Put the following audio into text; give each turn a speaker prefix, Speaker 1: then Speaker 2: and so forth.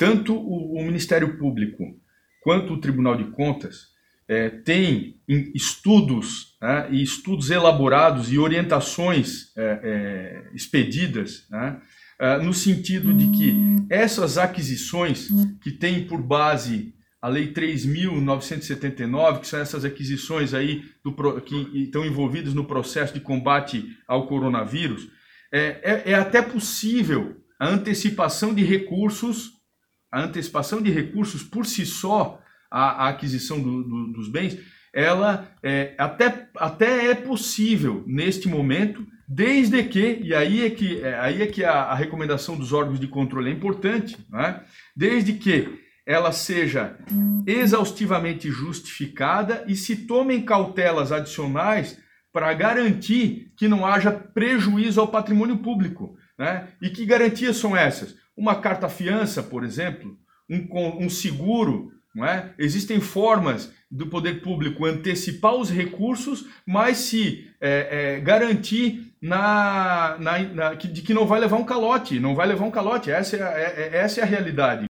Speaker 1: tanto o Ministério Público quanto o Tribunal de Contas têm estudos, né, e estudos elaborados e orientações expedidas, né, no sentido de que essas aquisições que têm por base a Lei 3.979, que são essas aquisições aí que estão envolvidas no processo de combate ao coronavírus, é até possível a antecipação de recursos por si só, a aquisição dos bens, ela até é possível neste momento, desde que, e aí é que a recomendação dos órgãos de controle é importante, né? Desde que ela seja exaustivamente justificada e se tomem cautelas adicionais para garantir que não haja prejuízo ao patrimônio público, né? E que garantias são essas? Uma carta-fiança, por exemplo, um seguro, não é? Existem formas do poder público antecipar os recursos, mas se garantir de que não vai levar um calote, essa é a realidade.